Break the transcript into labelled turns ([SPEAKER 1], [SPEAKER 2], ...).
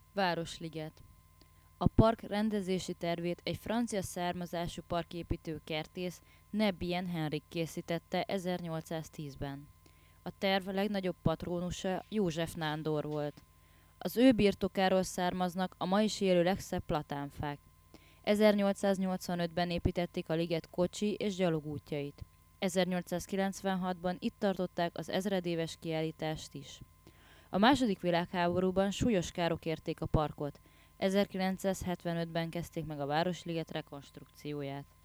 [SPEAKER 1] Városliget. A park rendezési tervét egy francia származású parképítő kertész Nebien Henrik készítette 1810-ben. A terv legnagyobb patrónusa József Nándor volt. Az ő birtokáról származnak a ma is élő legszebb platánfák. 1885-ben építették a liget kocsi és gyalogútjait. 1896-ban itt tartották az ezredéves kiállítást is. A második világháborúban súlyos károk érték a parkot. 1975-ben kezdték meg a Városliget rekonstrukcióját.